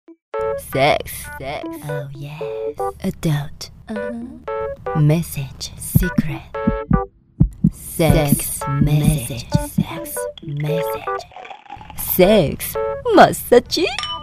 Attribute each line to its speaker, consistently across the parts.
Speaker 1: Sex. Oh yes. Adult. Message. Secret. Sex message. Sex message. Sex massage.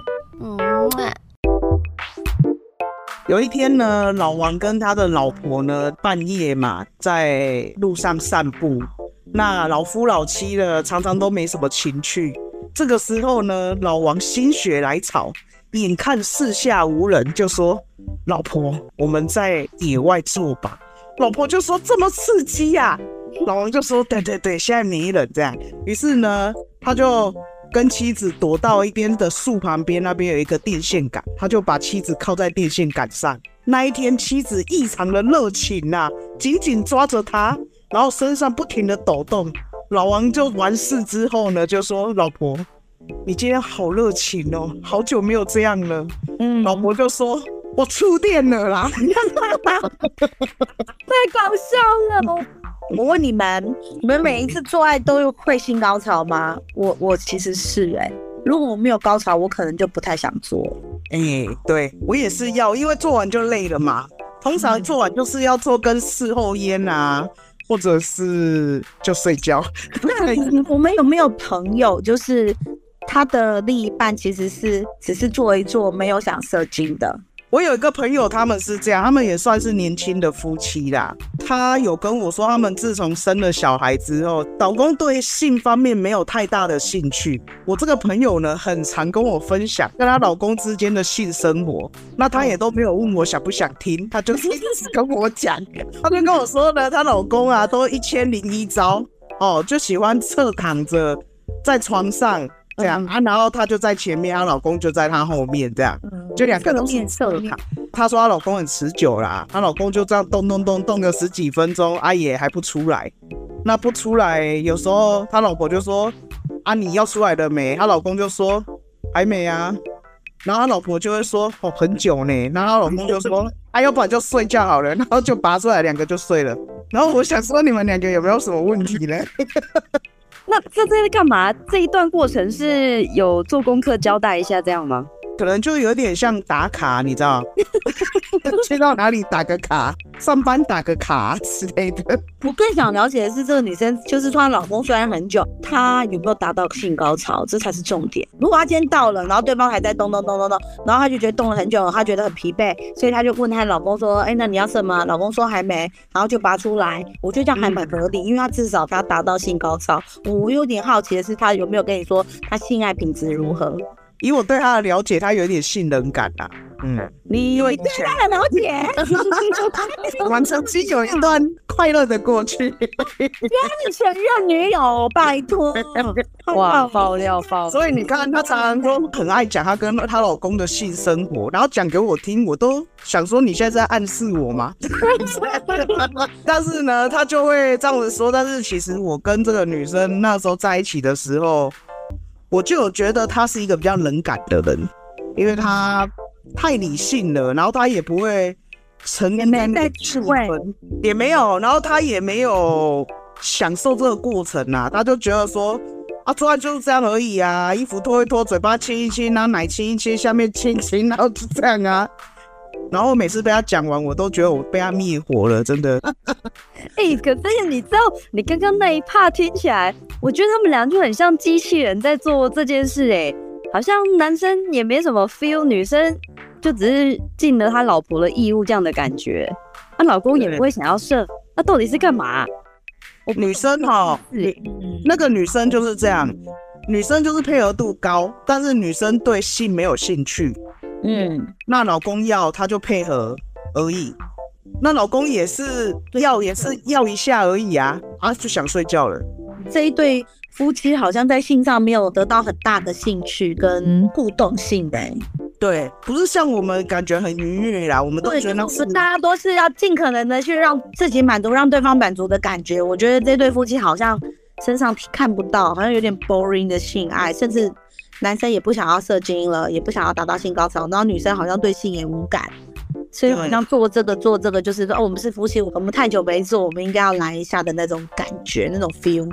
Speaker 2: 有一天呢，老王跟他的老婆呢，半夜嘛，在路上散步。那老夫老妻呢，常常都没什么情趣。这个时候呢，老王心血来潮，眼看四下无人，就说：“老婆，我们在野外做吧。”老婆就说：“这么刺激呀？”老王就说：“对，现在没人这样。”于是呢，他就跟妻子躲到一边的树旁边，那边有一个电线杆，他就把妻子靠在电线杆上。那一天，妻子异常的热情啊，紧紧抓着他，然后身上不停的抖动。老王就完事之后呢，就说：“老婆，你今天好热情哦，好久没有这样了。”老婆就说：“我触电了啦。”
Speaker 3: 太搞笑了！我问你们每一次做爱都会性高潮吗？我其实是如果我没有高潮，我可能就不太想做。
Speaker 2: 对，我也是要，因为做完就累了嘛。通常做完就是要做跟事后烟啊，或者是就睡觉。
Speaker 3: 我们有没有朋友，就是他的另一半其实是只是做一做，没有想射精的？
Speaker 2: 我有一个朋友，他们是这样，他们也算是年轻的夫妻啦。他有跟我说，他们自从生了小孩之后，老公对性方面没有太大的兴趣。我这个朋友呢，很常跟我分享跟她老公之间的性生活，那她也都没有问我想不想听，她就一直跟我讲。她就跟我说呢，她老公啊，都1001招哦，就喜欢侧躺着在床上。这样啊，然后她就在前面，她老公就在她后面，这样，就两个都是侧躺。她说她老公很持久啦，她老公就这样动个10几分钟，也还不出来。那不出来，有时候她老婆就说：“啊，你要出来了没？”她老公就说：“还没啊。”然后她老婆就会说：“哦，很久呢。”然后她老公就说：“要不然就睡觉好了。”然后就拔出来，两个就睡了。然后我想说，你们两个有没有什么问题呢？
Speaker 4: 那这在干嘛？这一段过程是有做功课交代一下这样吗？
Speaker 2: 可能就有点像打卡，你知道去到哪里打个卡，上班打个卡之类的。
Speaker 3: 我更想了解的是，这个女生就是她老公虽然很久，她有没有达到性高潮，这才是重点。如果她今天到了，然后对方还在动，然后她就觉得动了很久，她觉得很疲惫，所以她就问她老公说：“那你要什么？”老公说还没，然后就拔出来。我觉得这样还蛮合理，因为她至少她达到性高潮。我有点好奇的是，她有没有跟你说她性爱品质如何？
Speaker 2: 以我对他的了解，他有点性冷感啦。
Speaker 3: 你对他的了解，
Speaker 2: 我们曾经有一段快乐的过去。
Speaker 3: 不要前任女友，拜托！
Speaker 4: 哇，爆料！
Speaker 2: 所以你看，他常常都很爱讲他跟她老公的性生活，然后讲给我听，我都想说你现在在暗示我吗？但是呢，他就会这样子说。但是其实我跟这个女生那时候在一起的时候，我就有觉得他是一个比较冷感的人，因为他太理性了，然后他也不会沉溺在那个气氛，也没有，然后他也没有享受这个过程啊，他就觉得说做爱就是这样而已啊，衣服脱一脱，嘴巴亲一亲，然后奶亲一亲，下面亲一亲，然后就这样啊。然后每次被他讲完，我都觉得我被他灭火了，真的。
Speaker 4: 可是你知道，你刚刚那一 part 听起来，我觉得他们俩就很像机器人在做这件事，好像男生也没什么 feel， 女生就只是尽了他老婆的义务这样的感觉。老公也不会想要射，那到底是干嘛？
Speaker 2: 女生那个女生就是这样，女生就是配合度高，但是女生对性没有兴趣。那老公要他就配合而已，那老公也是要一下而已啊，就想睡觉了。
Speaker 3: 这一对夫妻好像在性上没有得到很大的兴趣跟互动性
Speaker 2: 对，不是像我们感觉很愉悦啦，我们都觉得
Speaker 3: 大家都是要尽可能的去让自己满足，让对方满足的感觉。我觉得这对夫妻好像身上看不到，好像有点 boring 的性爱，甚至男生也不想要射精了，也不想要达到性高潮，然后女生好像对性也无感，所以好像做这个就是说，我们是夫妻，我们太久没做，我们应该要来一下的那种感觉，那种 feel。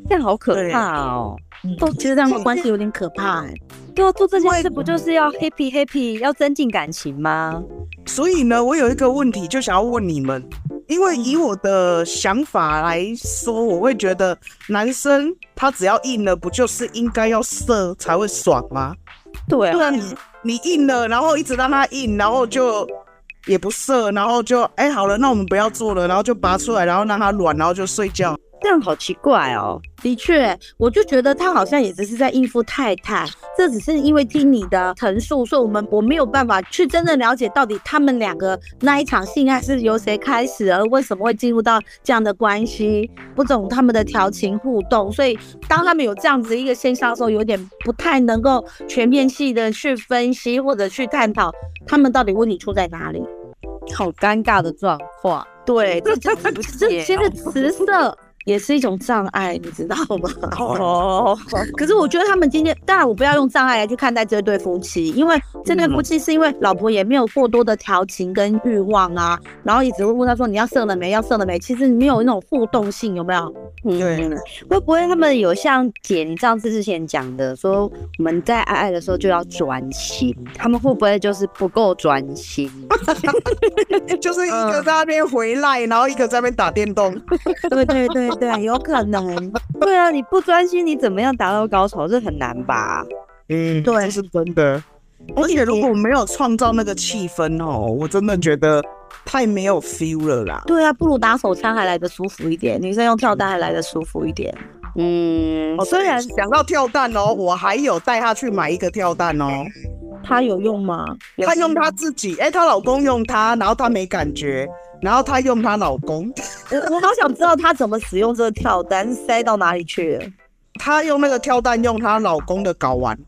Speaker 4: 这样好可怕哦。
Speaker 3: 其实这样的关系有点可怕
Speaker 4: 对啊，做这件事不就是要 happy， 要增进感情吗？
Speaker 2: 所以呢，我有一个问题就想要问你们，因为以我的想法来说，我会觉得男生他只要硬了，不就是应该要射才会爽吗？
Speaker 4: 对啊，
Speaker 2: 你硬了，然后一直让他硬，然后就也不射，然后就好了，那我们不要做了，然后就拔出来，然后让他软，然后就睡觉。
Speaker 4: 这样好奇怪哦。
Speaker 3: 的确，我就觉得他好像也只是在应付太太，这只是因为听你的陈述，所以我没有办法去真正了解到底他们两个那一场性爱是由谁开始，而为什么会进入到这样的关系，不懂他们的调情互动，所以当他们有这样子一个现象的时候，有点不太能够全面性的去分析或者去探讨他们到底问题出在哪里。
Speaker 4: 好尴尬的状况。
Speaker 3: 对，这些的词色也是一种障碍，你知道吗？
Speaker 4: 哦，
Speaker 3: 可是我觉得他们今天，当然我不要用障碍来去看待这对夫妻，因为这对夫妻是因为老婆也没有过多的调情跟欲望啊，然后也只会问他说你要射了没，要射了没，其实没有那种互动性，有没有？
Speaker 2: 对，
Speaker 4: 会不会他们有像姐你上次之前讲的，说我们在爱的时候就要专心，他们会不会就是不够专心？
Speaker 2: 就是一个在那边回来，然后一个在那边打电动。
Speaker 3: 对，有可能。
Speaker 4: 对啊，你不专心，你怎么样达到高潮？这很难吧？
Speaker 2: 对，
Speaker 3: 对，
Speaker 2: 是真的。而且如果没有创造那个气氛我真的觉得太没有 feel 了啦。
Speaker 3: 对啊，不如打手枪还来得舒服一点，女生用跳蛋还来得舒服一点。
Speaker 2: 虽然讲到跳蛋我还有带她去买一个跳蛋
Speaker 3: 她有用吗？
Speaker 2: 她用她自己，她老公用她，然后她没感觉，然后她用她老公。
Speaker 3: 我好想知道她怎么使用这个跳蛋，是塞到哪里去了？
Speaker 2: 她用那个跳蛋用她老公的睾丸。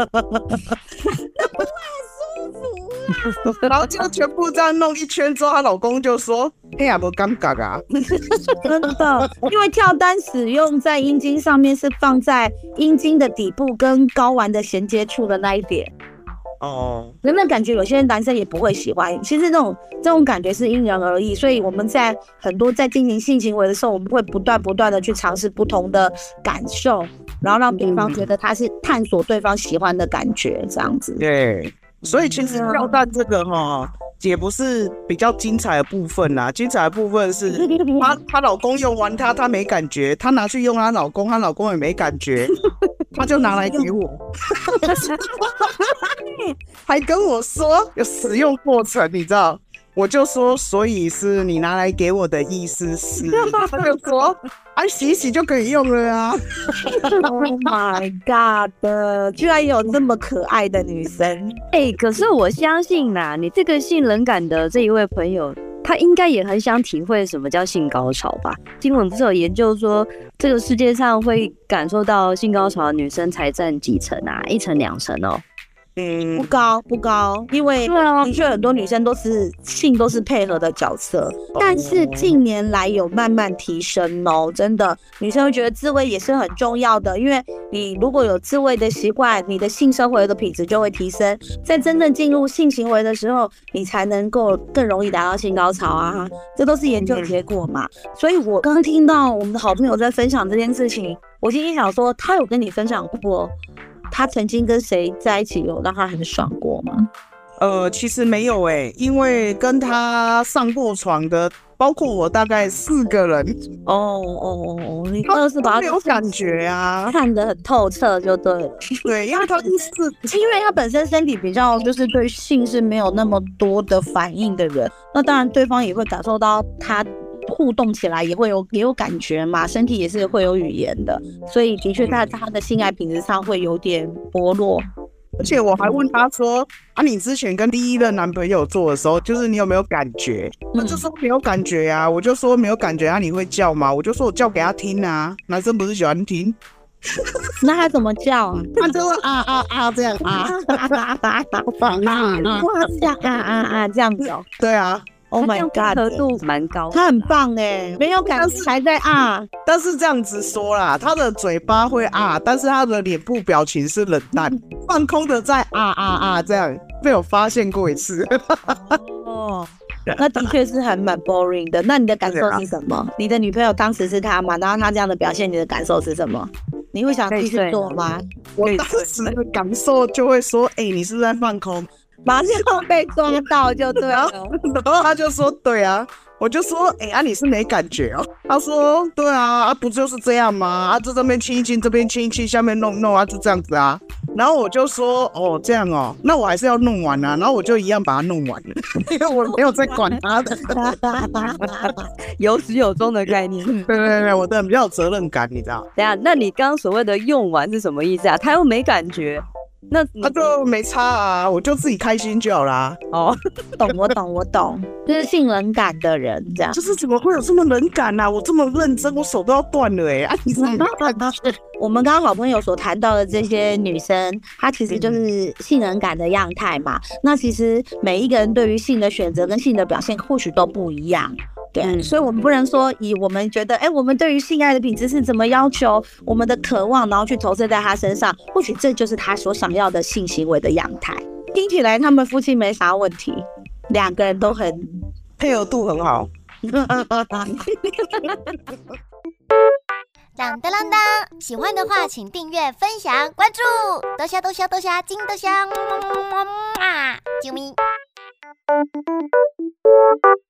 Speaker 2: 然后就全部这样弄一圈之后，她老公就说：“嘿呀，不尴尬啊！”
Speaker 3: 真的，因为跳蛋使用在阴茎上面是放在阴茎的底部跟睾丸的衔接处的那一点。人们感觉有些男生也不会喜欢，其实这种感觉是因人而异，所以我们在很多在进行性行为的时候，我们会不断的去尝试不同的感受，然后让对方觉得他是探索对方喜欢的感觉，这样子。
Speaker 2: 对，所以其实跳蛋这个也不是比较精彩的部分啦，精彩的部分是她老公用完她没感觉，她拿去用她老公也没感觉，她就拿来给我，还跟我说有使用过程，你知道？我就说，所以是你拿来给我的意思是，他就说，洗一洗就可以用了啊。
Speaker 3: Oh my god！ 居然有这么可爱的女生。
Speaker 4: 可是我相信啦，你这个性冷感的这一位朋友，他应该也很想体会什么叫性高潮吧？新闻不是有研究说，这个世界上会感受到性高潮的女生才占几成啊？1成2成哦。
Speaker 3: 不高，因为的确很多女生都是配合的角色，但是近年来有慢慢提升真的，女生会觉得自慰也是很重要的，因为你如果有自慰的习惯，你的性生活的品质就会提升，在真正进入性行为的时候，你才能够更容易达到性高潮啊，这都是研究结果嘛。所以我刚刚听到我们的好朋友在分享这件事情，我心里想说，他有跟你分享过他曾经跟谁在一起有让他很爽过吗？
Speaker 2: 其实没有因为跟他上过床的，包括我大概4个人。
Speaker 3: 你都是把他
Speaker 2: 没有感觉啊，
Speaker 3: 看得很透彻就对了。
Speaker 2: 对，因为他
Speaker 3: 因为他本身身体比较就是对性是没有那么多的反应的人，那当然对方也会感受到他互动起来也有感觉嘛，身体也是会有语言的，所以的确在他的性爱品质上会有点薄弱。
Speaker 2: 而且我还问他说你之前跟第一任男朋友做的时候，就是你有没有感觉？他就说没有感觉啊，我就说没有感觉你会叫吗？我就说我叫给他听啊，男生不是喜欢听。
Speaker 3: 那他怎么叫啊？
Speaker 2: 他就会这样
Speaker 3: 这样子
Speaker 2: 对啊。
Speaker 3: Oh my god，
Speaker 4: 合度蛮高，
Speaker 3: 他很棒没有感觉还在
Speaker 2: 但是这样子说啦，他的嘴巴会但是他的脸部表情是冷淡，放空的在这样被我发现过一次。
Speaker 3: 那的确是还蛮 boring 的。那你的感受是什么？你的女朋友当时是她嘛？然后她这样的表现，你的感受是什么？你会想继续做吗？
Speaker 2: 我当时的感受就会说，你是不是在放空？
Speaker 3: 马上被抓到就对了。
Speaker 2: 然后他就说，对啊。我就说，你是没感觉哦？他说，对啊，不就是这样吗？这边亲一亲，这边亲一亲，下面弄弄就这样子啊。然后我就说，这样哦，那我还是要弄完啊。然后我就一样把它弄完了，因为我没有在管他的，
Speaker 4: 有始有终的概念。
Speaker 2: 对，我的人比较有责任感，你知道？
Speaker 4: 等一下，那你刚刚所谓的用完是什么意思啊？他又没感觉。那
Speaker 2: 就没差啊，我就自己开心就好啦。
Speaker 3: 我懂，就是性冷感的人这样。
Speaker 2: 就是怎么会有这么冷感啊？我这么认真，我手都要断了你怎么
Speaker 3: 我们刚刚好朋友所谈到的这些女生，她其实就是性冷感的样态嘛。那其实每一个人对于性的选择跟性的表现或许都不一样。对，所以我们不能说以我们觉得，我们对于性爱的品质是怎么要求，我们的渴望，然后去投射在他身上，或许这就是他所想要的性行为的样态。听起来他们夫妻没啥问题，两个人都很
Speaker 2: 配合度很好。
Speaker 5: 当当当当！喜欢的话，请订阅、分享、关注，多虾多虾多虾，金多虾，么么么么么啊！啾咪。